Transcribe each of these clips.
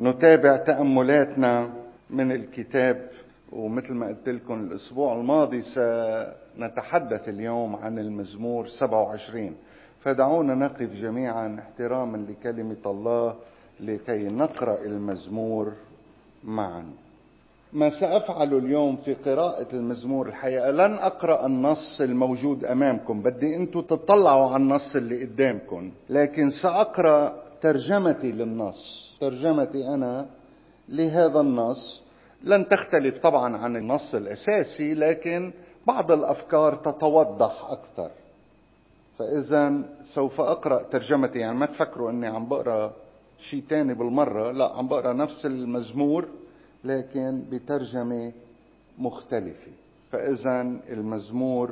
نتابع تأملاتنا من الكتاب، ومثل ما قلت لكم الأسبوع الماضي سنتحدث اليوم عن المزمور 27. فدعونا نقف جميعا احتراما لكلمة الله لكي نقرأ المزمور معا. ما سأفعل اليوم في قراءة المزمور الحقيقة لن أقرأ النص الموجود أمامكم، بدي أنتم تطلعوا على النص اللي قدامكم، لكن سأقرأ ترجمتي للنص، ترجمتي أنا لهذا النص. لن تختلف طبعا عن النص الأساسي، لكن بعض الأفكار تتوضح أكثر. فإذا سوف أقرأ ترجمتي، يعني ما تفكروا أني عم بقرأ شيء تاني بالمرة، لا، عم بقرأ نفس المزمور لكن بترجمة مختلفة. فإذا المزمور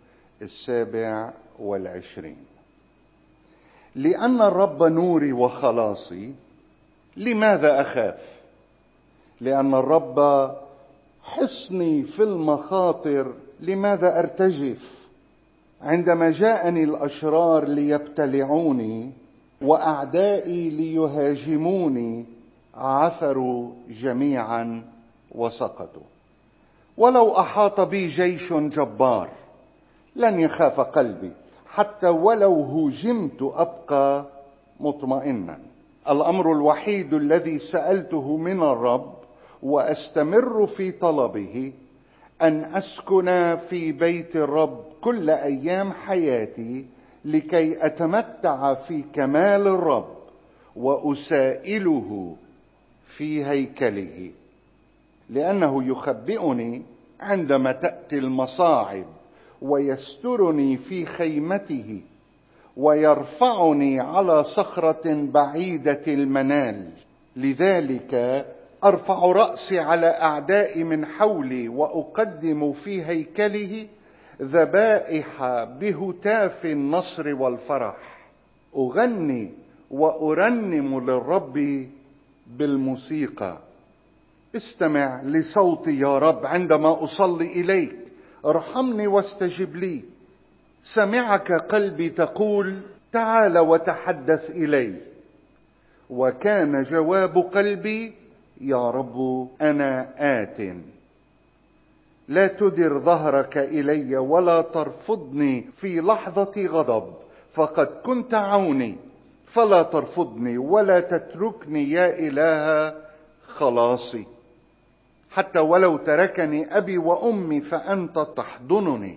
27: لأن الرب نوري وخلاصي لماذا أخاف؟ لأن الرب حصني في المخاطر لماذا أرتجف؟ عندما جاءني الأشرار ليبتلعوني وأعدائي ليهاجموني عثروا جميعا وسقطوا. ولو أحاط بي جيش جبار لن يخاف قلبي، حتى ولو هجمت أبقى مطمئنا. الأمر الوحيد الذي سألته من الرب وأستمر في طلبه أن أسكن في بيت الرب كل أيام حياتي، لكي أتمتع في كمال الرب وأسائله في هيكله. لأنه يخبئني عندما تأتي المصاعب، ويسترني في خيمته، ويرفعني على صخرة بعيدة المنال. لذلك أرفع رأسي على أعدائي من حولي، وأقدم في هيكله ذبائح بهتاف النصر والفرح. أغني وأرنم للرب بالموسيقى. استمع لصوتي يا رب عندما أصلي إليك، ارحمني واستجب لي. سمعك قلبي تقول تعال وتحدث إلي، وكان جواب قلبي يا رب أنا آت. لا تدر ظهرك إلي ولا ترفضني في لحظة غضب، فقد كنت عوني، فلا ترفضني ولا تتركني يا إله خلاصي. حتى ولو تركني أبي وأمي فأنت تحضنني.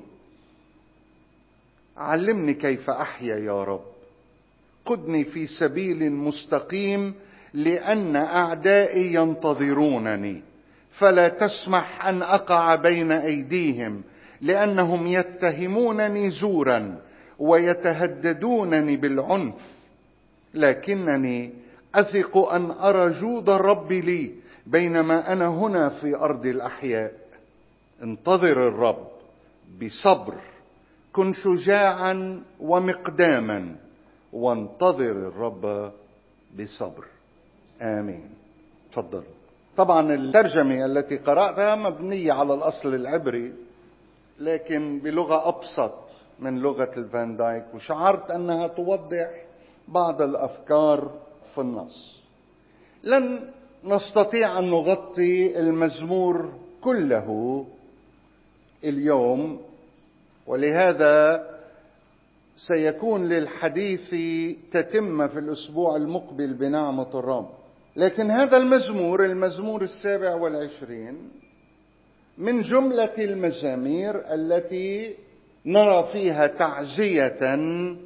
علمني كيف أحيا يا رب، قدني في سبيل مستقيم، لأن أعدائي ينتظرونني. فلا تسمح أن أقع بين أيديهم، لأنهم يتهمونني زورا ويتهددونني بالعنف. لكنني أثق أن أرى جود الرب لي بينما أنا هنا في أرض الأحياء. انتظر الرب بصبر، كن شجاعا ومقداما، وانتظر الرب بصبر. آمين. تفضل. طبعا الترجمة التي قرأتها مبنية على الأصل العبري، لكن بلغة أبسط من لغة الفان دايك، وشعرت أنها توضح بعض الأفكار في النص. لن نستطيع أن نغطي المزمور كله اليوم، ولهذا سيكون للحديث تتمة في الأسبوع المقبل بنعمة الرب. لكن هذا المزمور 27 من جملة المزامير التي نرى فيها تعزية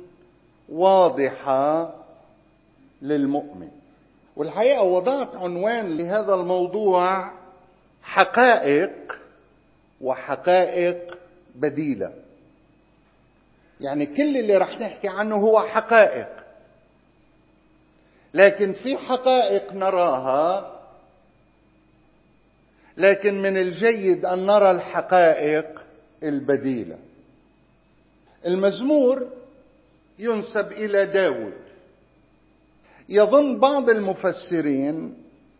واضحة للمؤمن. والحقيقة وضعت عنوان لهذا الموضوع حقائق وحقائق بديلة. يعني كل اللي رح نحكي عنه هو حقائق، لكن في حقائق نراها، لكن من الجيد أن نرى الحقائق البديلة. المزمور ينسب إلى داود. يظن بعض المفسرين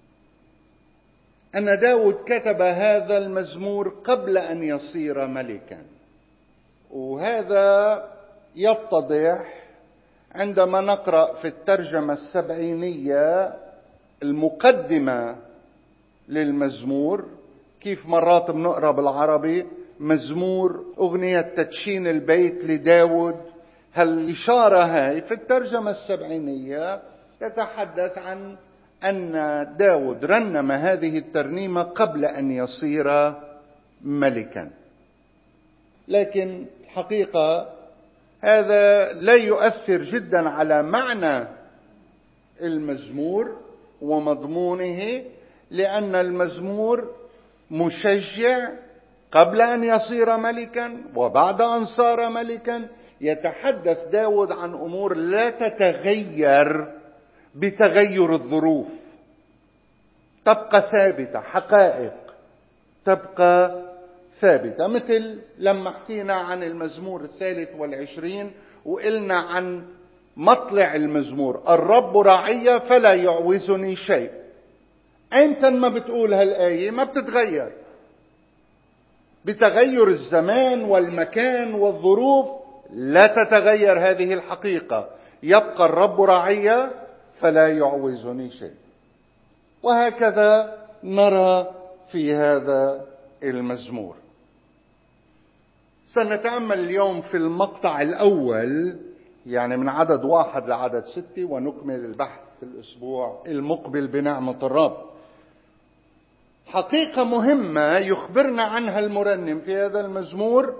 أن داود كتب هذا المزمور قبل أن يصير ملكا، وهذا يتضح عندما نقرأ في الترجمة السبعينية المقدمة للمزمور كيف مرات بنقرأ بالعربي مزمور أغنية تدشين البيت لداود، هالإشارة هاي في الترجمة السبعينية تتحدث عن أن داود رنم هذه الترنيمة قبل أن يصير ملكا. لكن الحقيقة هذا لا يؤثر جدا على معنى المزمور ومضمونه، لأن المزمور مشجع قبل أن يصير ملكا وبعد أن صار ملكا. يتحدث داود عن أمور لا تتغير بتغير الظروف، تبقى ثابتة، حقائق تبقى ثابتة. مثل لما حكينا عن المزمور 23 وقلنا عن مطلع المزمور: الرب راعي فلا يعوزني شيء. أنت ما بتقول هالآية ما بتتغير بتغير الزمان والمكان والظروف، لا تتغير هذه الحقيقة، يبقى الرب راعي فلا يعوزني شيء. وهكذا نرى في هذا المزمور. سنتأمل اليوم في المقطع الأول، يعني من عدد 1 لعدد 6، ونكمل البحث في الأسبوع المقبل بنعمة الرب. حقيقة مهمة يخبرنا عنها المرنم في هذا المزمور،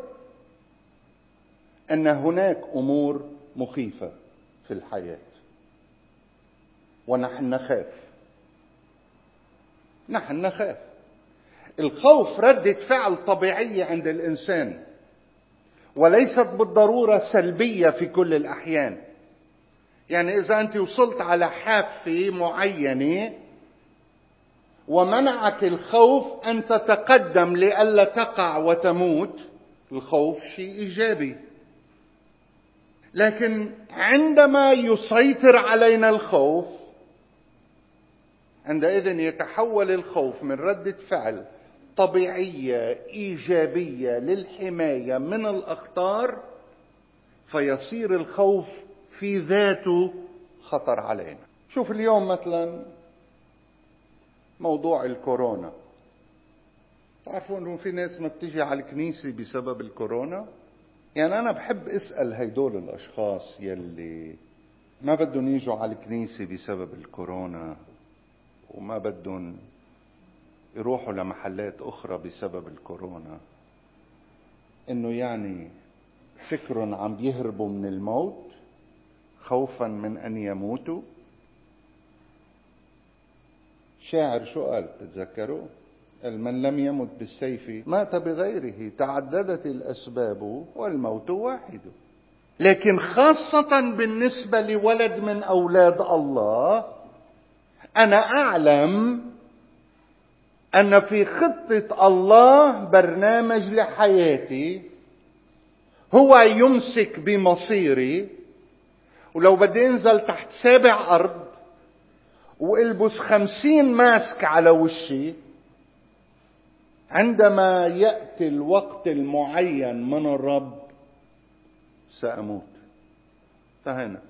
أن هناك أمور مخيفة في الحياة ونحن نخاف. الخوف ردة فعل طبيعية عند الإنسان، وليست بالضرورة سلبية في كل الأحيان. يعني إذا أنت وصلت على حافة معينة ومنعك الخوف أن تتقدم لئلا تقع وتموت، الخوف شيء إيجابي. لكن عندما يسيطر علينا الخوف، عندئذ يتحول الخوف من ردة فعل طبيعية إيجابية للحماية من الأخطار، فيصير الخوف في ذاته خطر علينا. شوف اليوم مثلا موضوع الكورونا، تعرفوا انه في ناس ما بتجي على الكنيسة بسبب الكورونا. يعني انا بحب اسأل هيدول الاشخاص يلي ما بدهم يجوا على الكنيسة بسبب الكورونا وما بدهم يروحوا لمحلات اخرى بسبب الكورونا، انه يعني فكرهم عم يهربوا من الموت خوفا من ان يموتوا. شاعر شو قال تتذكروا؟ قال: من لم يمت بالسيف مات بغيره، تعددت الأسباب والموت واحد. لكن خاصة بالنسبة لولد من أولاد الله، أنا أعلم أن في خطة الله برنامج لحياتي هو يمسك بمصيري. ولو بدي انزل تحت 7 أرض والبس 50 ماسك على وشي، عندما يأتي الوقت المعين من الرب سأموت. فهنا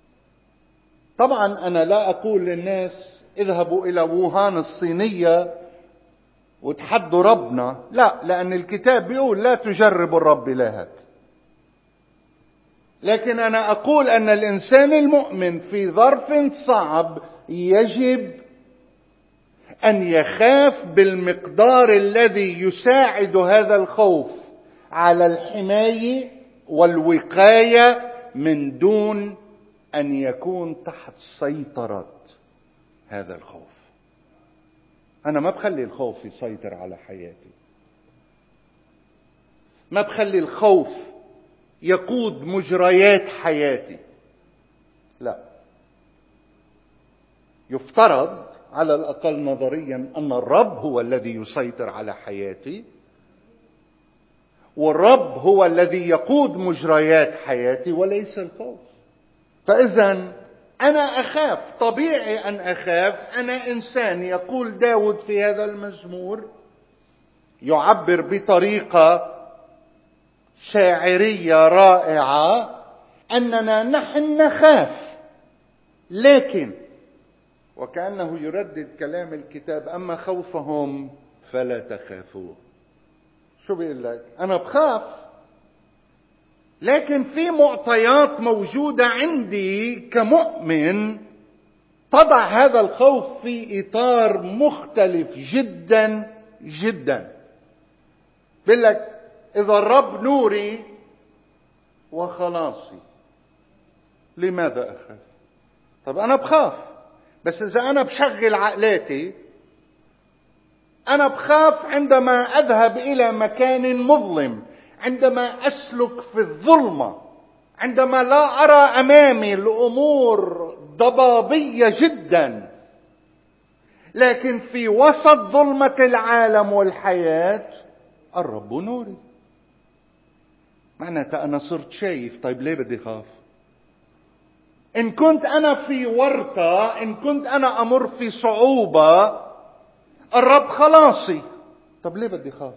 طبعا أنا لا أقول للناس اذهبوا إلى ووهان الصينية وتحدوا ربنا، لا، لأن الكتاب بيقول لا تجربوا الرب إلهك. لكن أنا أقول أن الإنسان المؤمن في ظرف صعب يجب أن يخاف بالمقدار الذي يساعد هذا الخوف على الحماية والوقاية من دون أن يكون تحت سيطرة هذا الخوف. أنا ما بخلي الخوف يسيطر على حياتي، ما بخلي الخوف يقود مجريات حياتي، لا. يفترض على الأقل نظريا أن الرب هو الذي يسيطر على حياتي، والرب هو الذي يقود مجريات حياتي وليس الخوف. فإذا أنا أخاف، طبيعي أن أخاف، أنا إنسان. يقول داود في هذا المزمور، يعبر بطريقة شاعرية رائعة أننا نحن نخاف، لكن وكأنه يردد كلام الكتاب: أما خوفهم فلا تخافوا. شو بيقول لك؟ أنا بخاف، لكن في معطيات موجودة عندي كمؤمن تضع هذا الخوف في إطار مختلف جدا جدا. بيقول لك: إذا الرب نوري وخلاصي لماذا أخاف؟ طب أنا بخاف، بس إذا أنا بشغل عقلاتي، أنا بخاف عندما أذهب إلى مكان مظلم، عندما أسلك في الظلمة، عندما لا أرى أمامي الأمور ضبابية جدا. لكن في وسط ظلمة العالم والحياة الرب نوري. معناتها أنا صرت شايف. طيب ليه بدي خاف؟ إن كنت أنا في ورطة، إن كنت أنا أمر في صعوبة، الرب خلاصي. طب ليه بدي خاف؟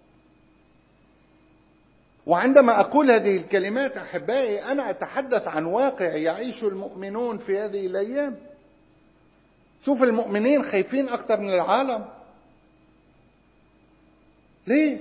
وعندما أقول هذه الكلمات أحبائي، أنا أتحدث عن واقع يعيش المؤمنون في هذه الأيام. شوف المؤمنين خايفين أكثر من العالم. ليه؟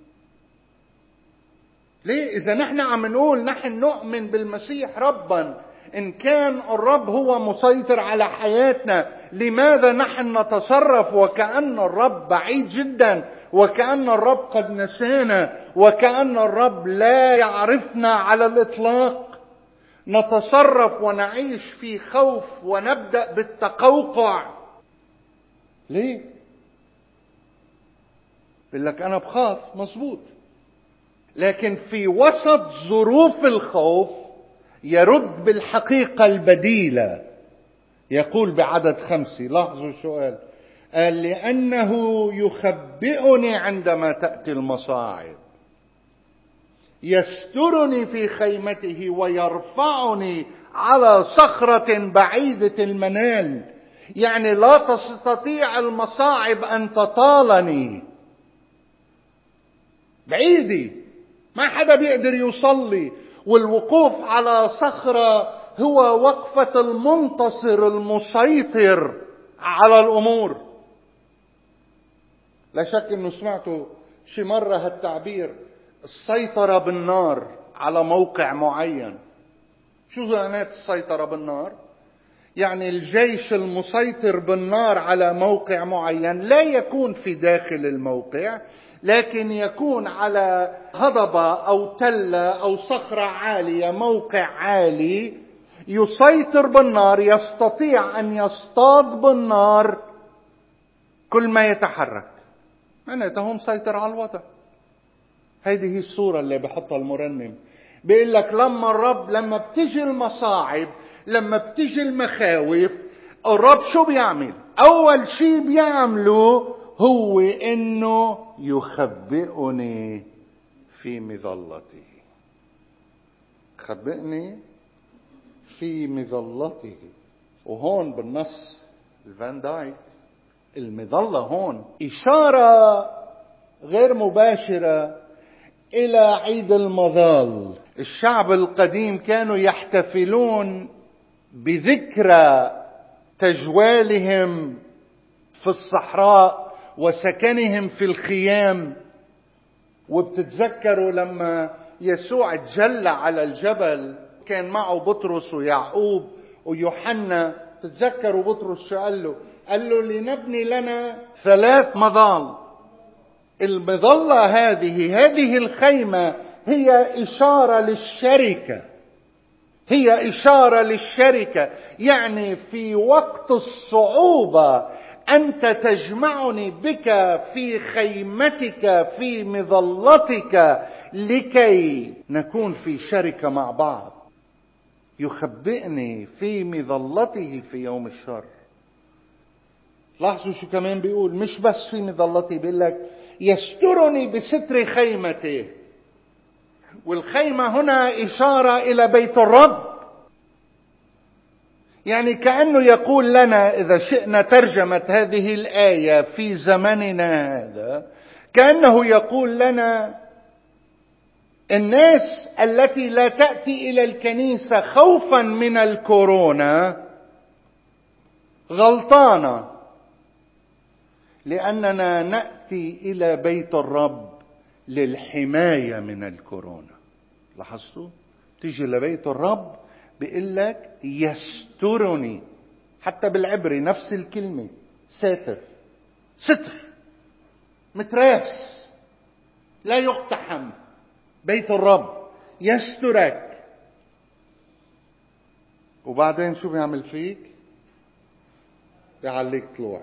إذا نحن عم نقول نحن نؤمن بالمسيح ربا، إن كان الرب هو مسيطر على حياتنا، لماذا نحن نتصرف وكأن الرب بعيد جدا، وكأن الرب قد نسانا، وكأن الرب لا يعرفنا على الإطلاق؟ نتصرف ونعيش في خوف ونبدأ بالتقوقع. ليه؟ بيقول لك أنا بخاف، مظبوط، لكن في وسط ظروف الخوف يرد بالحقيقة البديلة. يقول بعدد 5، لاحظوا السؤال، قال: لأنه يخبئني عندما تأتي المصاعب، يسترني في خيمته ويرفعني على صخرة بعيدة المنال. يعني لا تستطيع المصاعب أن تطالني، بعيدي، ما حدا بيقدر يوصل لي. والوقوف على صخرة هو وقفة المنتصر المسيطر على الأمور. لا شك أنه سمعتوا شي مرة هالتعبير: السيطرة بالنار على موقع معين. شو معنات السيطرة بالنار؟ يعني الجيش المسيطر بالنار على موقع معين لا يكون في داخل الموقع، لكن يكون على هضبة أو تلة أو صخرة عالية، موقع عالي، يسيطر بالنار، يستطيع أن يصطاد بالنار كل ما يتحرك. معناته هو مسيطر على الوضع. هذه هي الصورة اللي بحطها المرنم. بيقول لك لما الرب، لما بتجي المصاعب، لما بتجي المخاوف، الرب شو بيعمل؟ أول شيء بيعمله هو إنه يخبئني في مظلته. خبئني في مظلته. وهون بالنص الفان دايك، المظلة هون إشارة غير مباشرة إلى عيد المظال. الشعب القديم كانوا يحتفلون بذكرى تجوالهم في الصحراء وسكنهم في الخيام. وبتتذكروا لما يسوع تجلى على الجبل، كان معه بطرس ويعقوب ويوحنا. تتذكروا بطرس شو قال له؟ قال له: لنبني لنا 3 مظال. المظلة هذه الخيمة هي إشارة للشركة، هي إشارة للشركة. يعني في وقت الصعوبة أنت تجمعني بك في خيمتك، في مظلتك، لكي نكون في شركة مع بعض. يخبئني في مظلته في يوم الشر. لاحظوا شو كمان بيقول، مش بس في مظلته، بيقول لك يسترني بستر خيمته. والخيمة هنا إشارة إلى بيت الرب. يعني كأنه يقول لنا، إذا شئنا ترجمة هذه الآية في زمننا هذا، كأنه يقول لنا: الناس التي لا تأتي إلى الكنيسة خوفا من الكورونا غلطانة، لأننا نأتي إلى بيت الرب للحماية من الكورونا. لاحظتوا؟ تيجي لبيت الرب بيقول لك يسترني، حتى بالعبري نفس الكلمة، ساتر، ستر، متراس، لا يقتحم. بيت الرب يسترك. وبعدين شو بيعمل فيك؟ بيعليك طلوع.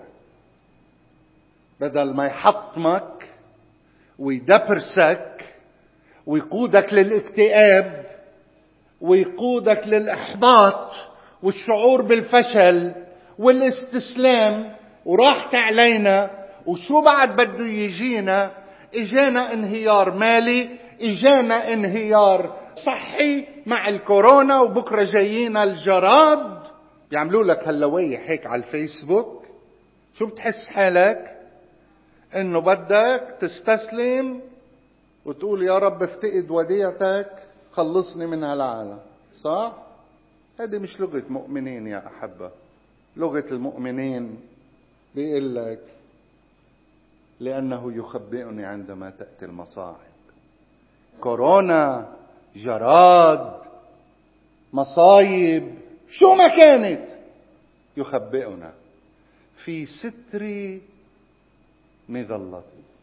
بدل ما يحطمك ويدبرسك ويقودك للاكتئاب ويقودك للإحباط والشعور بالفشل والاستسلام وراحت علينا، وشو بعد بده يجينا؟ اجانا انهيار مالي، اجانا انهيار صحي مع الكورونا، وبكرة جايينا الجراد. بيعملوا لك هلوية هيك على الفيسبوك. شو بتحس حالك؟ انه بدك تستسلم وتقول يا رب افتقد وديعتك، خلصني من هالعالم. صح؟ هذه مش لغة مؤمنين يا أحبة. لغة المؤمنين بيقول لك لأنه يخبئني عندما تأتي المصاعب. كورونا، جراد، مصايب، شو ما كانت، يخبئنا في ستر مظلتي.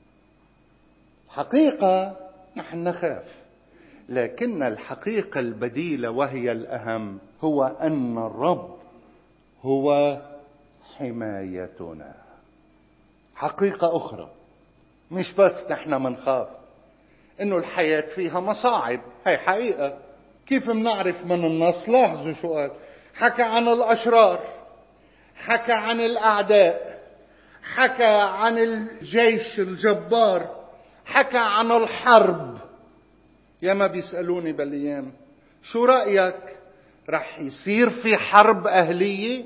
حقيقة نحن نخاف، لكن الحقيقة البديلة وهي الأهم هو أن الرب هو حمايتنا. حقيقة أخرى، مش بس نحن منخاف إنه الحياة فيها مصاعب، هي حقيقة. كيف منعرف من النص؟ لاحظوا شو قال. حكى عن الأشرار، حكى عن الأعداء، حكى عن الجيش الجبار، حكى عن الحرب. يا ما بيسألوني بالأيام شو رأيك؟ رح يصير في حرب أهلية؟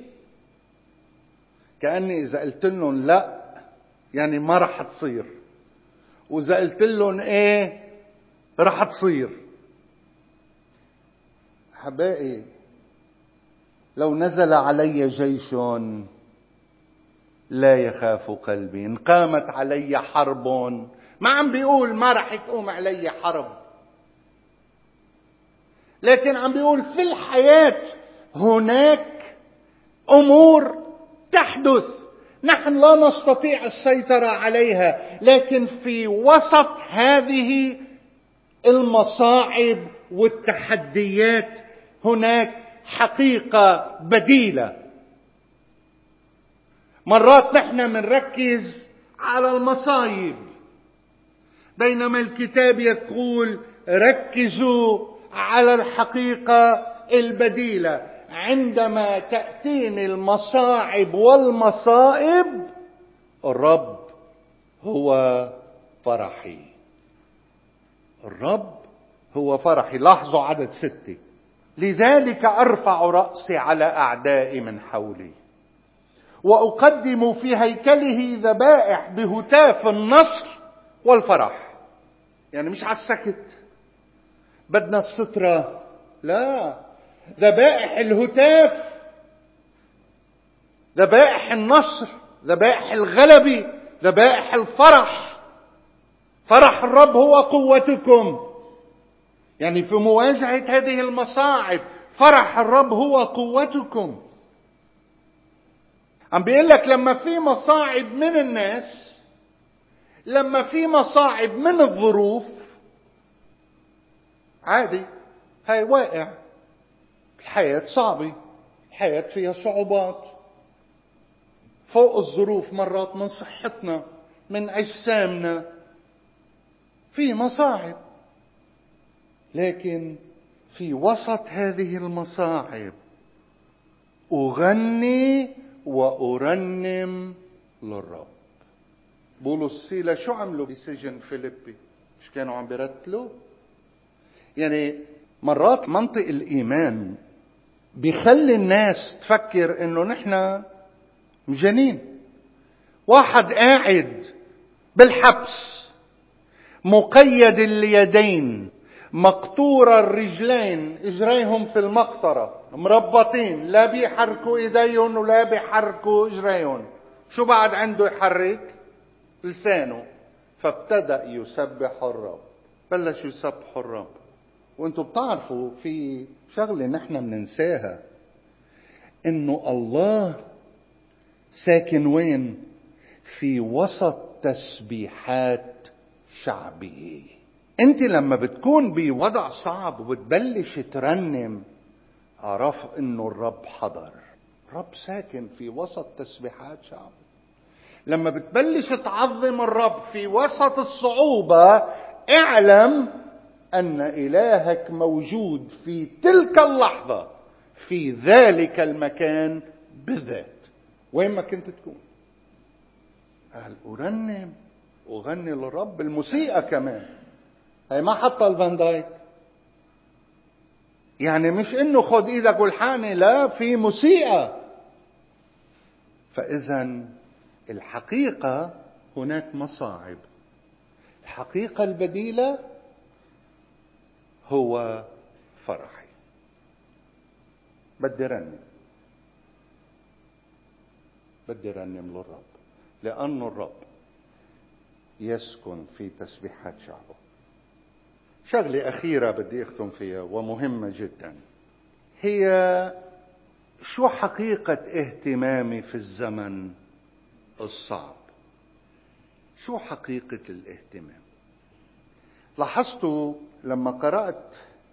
كأني إذا قلت لهم لا يعني ما رح تصير، وإذا قلت لهم إيه رح تصير. حبائي، لو نزل علي جيش لا يخاف قلبي، إن قامت علي حرب، ما عم بيقول ما رح تقوم علي حرب، لكن عم بيقول في الحياة هناك أمور تحدث نحن لا نستطيع السيطرة عليها، لكن في وسط هذه المصاعب والتحديات هناك حقيقة بديلة. مرات نحن منركز على المصايب، بينما الكتاب يقول ركزوا على الحقيقة البديلة. عندما تأتيني المصاعب والمصائب، الرب هو فرحي. الرب هو فرحي. لاحظوا عدد 6: لذلك أرفع رأسي على أعدائي من حولي، وأقدم في هيكله ذبائح بهتاف النصر والفرح. يعني مش على السكت، بدنا السترة، لا، ذبائح الهتاف، ذبائح النصر، ذبائح الغلبة، ذبائح الفرح. فرح الرب هو قوتكم. يعني في مواجهة هذه المصاعب فرح الرب هو قوتكم. عم بيقول لك لما في مصاعب من الناس، لما في مصاعب من الظروف، عادي، هاي واقع، الحياة صعبة، الحياة فيها صعوبات، فوق الظروف مرات من صحتنا من أجسامنا في مصاعب، لكن في وسط هذه المصاعب أغني وأرنم للرب. بولس سيلا شو عملوا بسجن فيليبي؟ مش كانوا عم بيرتلوا؟ يعني مرات منطق الإيمان بيخلي الناس تفكر إنه نحن مجانين. واحد قاعد بالحبس مقيد اليدين مقطور الرجلين، اجريهم في المقطرة مربطين، لا بيحركوا ايديهم ولا بيحركوا اجريهم. شو بعد عنده يحرك؟ لسانه. فابتدأ يسبح الرب، بلش يسبح الرب. وانتم بتعرفوا في شغلة نحن بننساها، انه الله ساكن وين؟ في وسط تسبيحات شعبه. انت لما بتكون بوضع صعب وبتبلش ترنم، عرف انه الرب حضر. الرب ساكن في وسط تسبيحات شعبه. لما بتبلش تعظم الرب في وسط الصعوبة، اعلم ان الهك موجود في تلك اللحظة في ذلك المكان بالذات، وين ما كنت تكون. قال أرنم وغني للرب. الموسيقى كمان هي ما حتى الفان دايك، يعني مش انه خد ايدك والحقني، لا، في موسيقى. فاذا الحقيقة هناك مصاعب، الحقيقة البديلة هو فرحي. بدي رنم للرب، لأن الرب يسكن في تسبيحات شعبه. شغلة أخيرة بدي أختم فيها ومهمة جدا، هي شو حقيقة اهتمامي في الزمن الصعب؟ شو حقيقة الاهتمام؟ لاحظتوا لما قرأت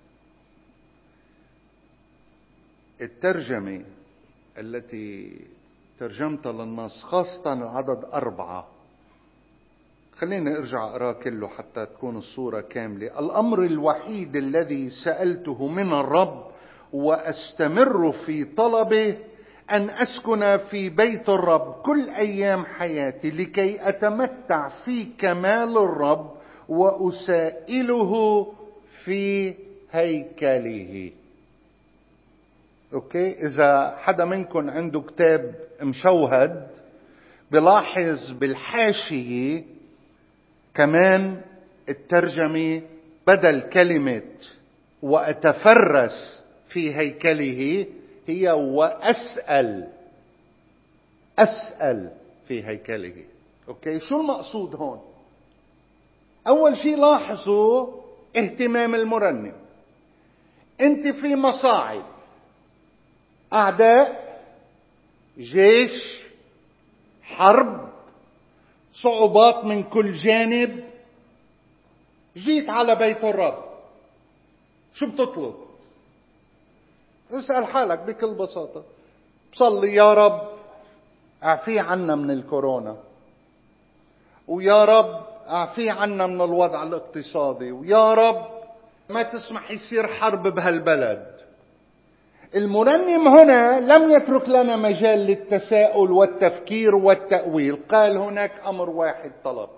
الترجمة التي ترجمتها للنص، خاصة العدد 4، خليني ارجع اقراه كله حتى تكون الصورة كاملة. الامر الوحيد الذي سألته من الرب واستمر في طلبه ان اسكن في بيت الرب كل ايام حياتي، لكي اتمتع في كمال الرب واسائله في هيكله. اوكي، اذا حدا منكم عنده كتاب مشوهد بلاحظ بالحاشية كمان الترجمة بدل كلمة وأتفرس في هيكله هي أسأل في هيكله. أوكي، شو المقصود هون؟ أول شيء لاحظوا اهتمام المرنم. أنت في مصاعب، أعداء، جيش، حرب، صعوبات من كل جانب، جيت على بيت الرب، شو بتطلب؟ اسأل حالك بكل بساطة. بصلي يا رب اعفي عنا من الكورونا، ويا رب اعفي عنا من الوضع الاقتصادي، ويا رب ما تسمح يصير حرب بهالبلد. المرنم هنا لم يترك لنا مجال للتساؤل والتفكير والتأويل، قال هناك أمر واحد طلبت.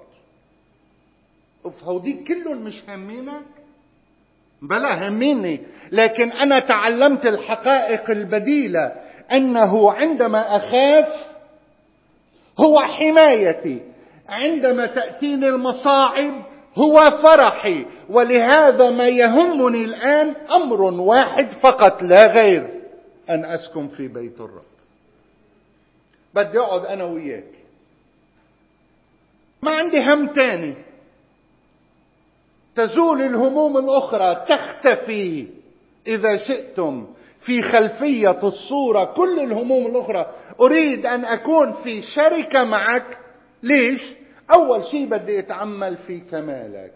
فهوديك كلهم مش همينك؟ بلا هميني، لكن أنا تعلمت الحقائق البديلة، أنه عندما أخاف هو حمايتي، عندما تأتيني المصاعب هو فرحي. ولهذا ما يهمني الآن أمر واحد فقط لا غير، أن أسكن في بيت الرب. بدي أقعد أنا وياك، ما عندي هم تاني. تزول الهموم الأخرى، تختفي إذا شئتم في خلفية الصورة كل الهموم الأخرى. أريد أن أكون في شركة معك. ليش؟ أول شيء بدي أتعمل في كمالك.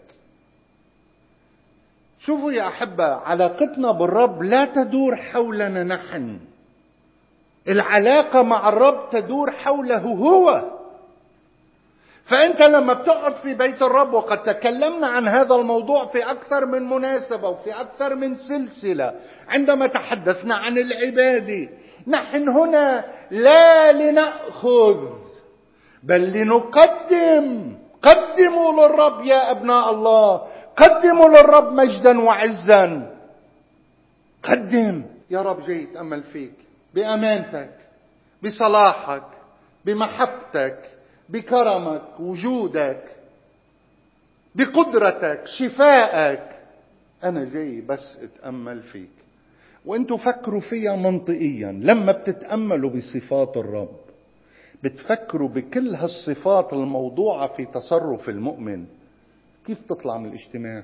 شوفوا يا أحبة، علاقتنا بالرب لا تدور حولنا نحن، العلاقة مع الرب تدور حوله هو. فأنت لما بتقعد في بيت الرب، وقد تكلمنا عن هذا الموضوع في أكثر من مناسبة وفي أكثر من سلسلة عندما تحدثنا عن العبادة، نحن هنا لا لنأخذ بل لنقدم. قدموا للرب يا أبناء الله، قدموا للرب مجدا وعزا. قدم. يا رب جاي يتأمل فيك بأمانتك، بصلاحك، بمحبتك، بكرمك، وجودك، بقدرتك، شفائك. أنا جاي بس أتأمل فيك. وأنتوا فكروا فيها منطقيا. لما بتتأملوا بصفات الرب بتفكروا بكل هالصفات الموضوعة في تصرف المؤمن، كيف تطلع من الاجتماع؟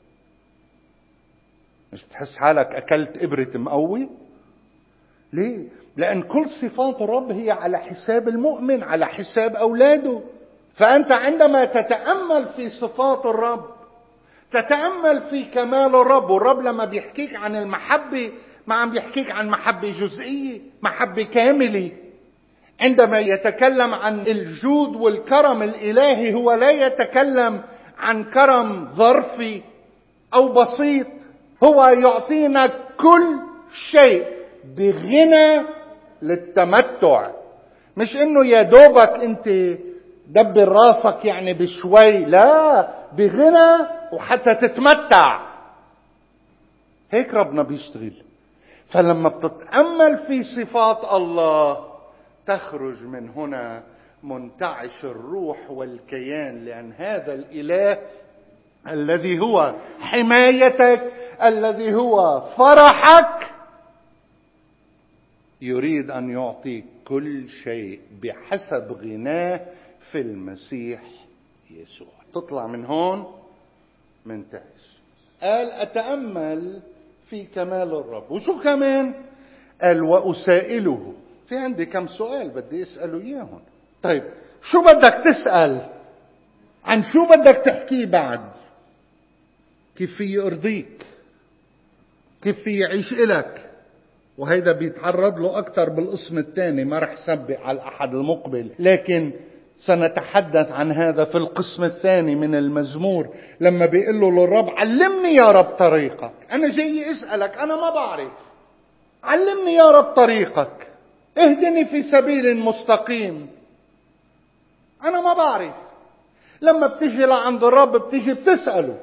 مش بتحس حالك أكلت إبرة مقوي؟ ليه؟ لأن كل صفات الرب هي على حساب المؤمن، على حساب أولاده. فأنت عندما تتأمل في صفات الرب تتأمل في كمال الرب. والرب لما بيحكيك عن المحبة ما عم بيحكيك عن محبة جزئية، محبة كاملة. عندما يتكلم عن الجود والكرم الإلهي هو لا يتكلم عن كرم ظرفي أو بسيط، هو يعطينا كل شيء بغنى للتمتع. مش انه يا دوبك انت دبر راسك يعني بشوي، لا، بغنى وحتى تتمتع. هيك ربنا بيشتغل. فلما بتتأمل في صفات الله تخرج من هنا منتعش الروح والكيان، لأن هذا الإله الذي هو حمايتك، الذي هو فرحك، يريد أن يعطيك كل شيء بحسب غناه في المسيح يسوع. تطلع من هون منتعش. قال أتأمل في كمال الرب. وشو كمان؟ قال وأسائله. في عندي كم سؤال بدي أسأله إياهم. طيب شو بدك تسأل؟ عن شو بدك تحكيه بعد؟ كيف في يرضيك؟ كيف في يعيش إلك؟ وهيدا بيتعرض له أكثر بالقسم الثاني، ما رح سبق على الأحد المقبل، لكن سنتحدث عن هذا في القسم الثاني من المزمور. لما بيقول له للرب علمني يا رب طريقك. أنا جاي أسألك، أنا ما بعرف، علمني يا رب طريقك، اهدني في سبيل مستقيم. أنا ما بعرف. لما بتجي لعند الرب بتجي بتسأله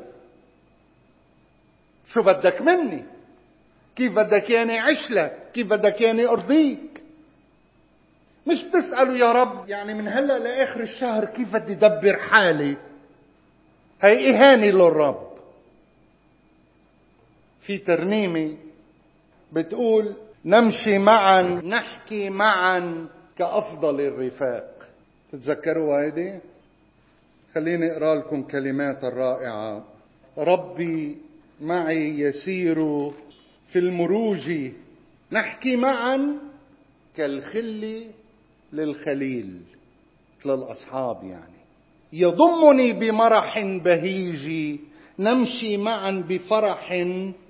شو بدك مني؟ كيف بدك ياني أعيش لك؟ كيف بدك ياني أرضيك؟ مش بتسأله يا رب يعني من هلأ لآخر الشهر كيف بدي دبر حالي. هي إهانة للرب. في ترنيمة بتقول نمشي معا نحكي معا كأفضل الرفاق. تتذكروا هيدي؟ خليني أقرأ لكم كلمات الرائعة. ربي معي يسير في المروج، نحكي معا كالخل للخليل، مثل الأصحاب يعني. يضمني بمرح بهيج، نمشي معا بفرح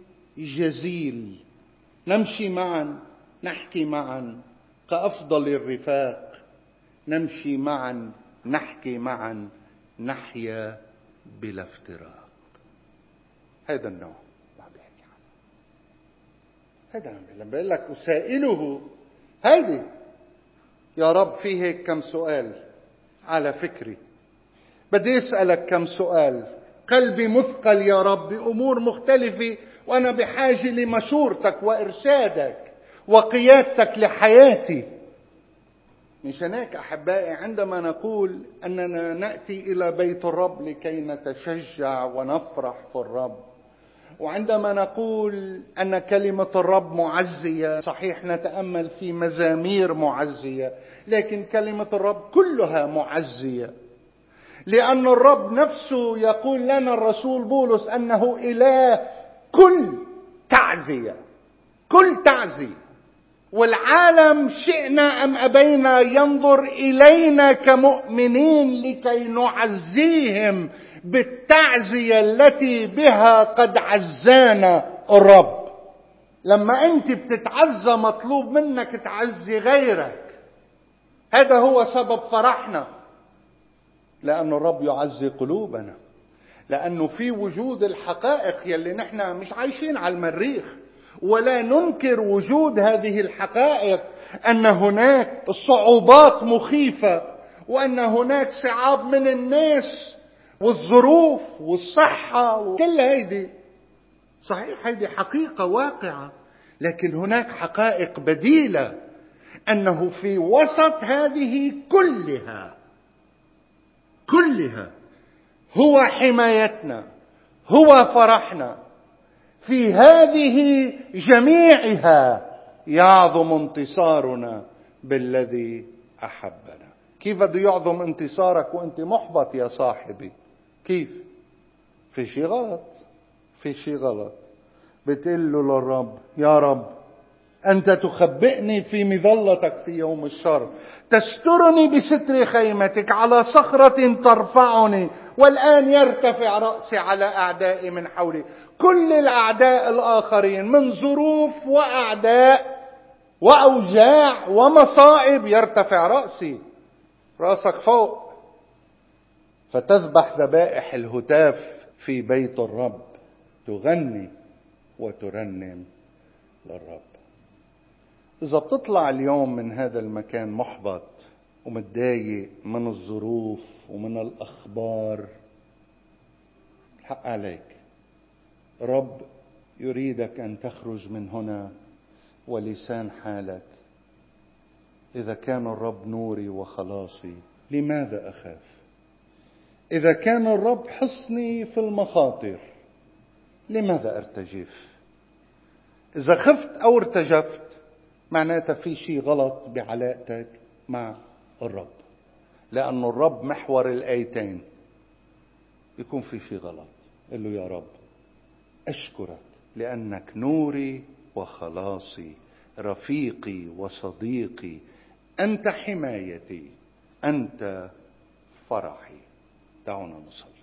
جزيل. نمشي معا نحكي معا كأفضل الرفاق، نمشي معا نحكي معا نحيا بلا افتراق. هذا النوع ما بيحكي عنه. هذا لما بقول لك أسائله، هيدي يا رب في هيك كم سؤال على فكري. بدي أسألك كم سؤال. قلبي مثقل يا رب بأمور مختلفة، وأنا بحاجة لمشورتك وإرشادك وقيادتك لحياتي. مشان هيك أحبائي عندما نقول أننا نأتي إلى بيت الرب لكي نتشجع ونفرح في الرب، وعندما نقول أن كلمة الرب معزية، صحيح نتأمل في مزامير معزية، لكن كلمة الرب كلها معزية، لأن الرب نفسه يقول لنا الرسول بولس أنه إله كل تعزية، كل تعزية. والعالم شئنا أم أبينا ينظر إلينا كمؤمنين لكي نعزيهم بالتعزية التي بها قد عزانا الرب. لما أنت بتتعزى مطلوب منك تعزي غيرك. هذا هو سبب فرحنا، لأن الرب يعزي قلوبنا، لأنه في وجود الحقائق يلي نحن مش عايشين على المريخ، ولا ننكر وجود هذه الحقائق، أن هناك صعوبات مخيفة، وأن هناك صعاب من الناس والظروف والصحة وكل هيدي. صحيح هيدي حقيقة واقعة، لكن هناك حقائق بديلة، أنه في وسط هذه كلها هو حمايتنا، هو فرحنا، في هذه جميعها يعظم انتصارنا بالذي أحبنا. كيف بده يعظم انتصارك وانت محبط يا صاحبي؟ كيف؟ في شيء غلط، في شيء غلط. بتقول له للرب: يا رب، أنت تخبئني في مظلتك في يوم الشر، تسترني بستر خيمتك، على صخرة ترفعني، والآن يرتفع رأسي على أعدائي من حولي. كل الأعداء الآخرين من ظروف وأعداء وأوجاع ومصائب يرتفع رأسي، رأسك فوق. فتذبح ذبائح الهتاف في بيت الرب، تغني وترنم للرب. إذا بتطلع اليوم من هذا المكان محبط ومتضايق من الظروف ومن الأخبار، الحق عليك، رب يريدك أن تخرج من هنا ولسان حالك: إذا كان الرب نوري وخلاصي لماذا أخاف؟ إذا كان الرب حصني في المخاطر لماذا أرتجف؟ إذا خفت أو ارتجفت معناتها في شيء غلط بعلاقتك مع الرب، لأن الرب محور الآيتين. يكون في شيء غلط، قل له: يا رب، أشكرك لأنك نوري وخلاصي، رفيقي وصديقي، أنت حمايتي، أنت فرحي. دعونا نصلي.